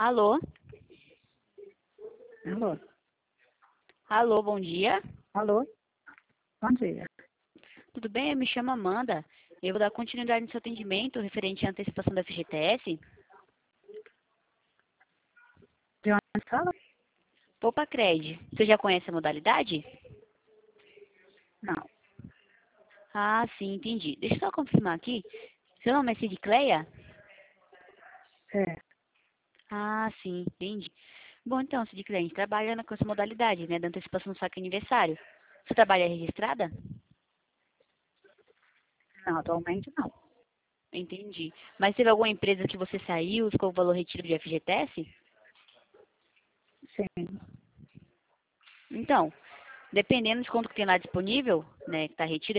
Alô? Alô? Alô, bom dia. Alô? Bom dia. Tudo bem? Eu me chamo Amanda. Eu vou dar continuidade no seu atendimento referente à antecipação da FGTS. De onde fala? Poupa-Cred. Você já conhece a modalidade? Não. Ah, sim, entendi. Deixa eu só confirmar aqui. Seu nome é Cidicleia? É. Ah, sim, entendi. Bom, então, Cidicleia, a gente trabalha com essa modalidade, né, da antecipação do saque aniversário. Você trabalha registrada? Não, atualmente não. Entendi. Mas teve alguma empresa que você saiu, ficou o valor retiro de FGTS? Sim. Então, dependendo de quanto que tem lá disponível, né, que está retido,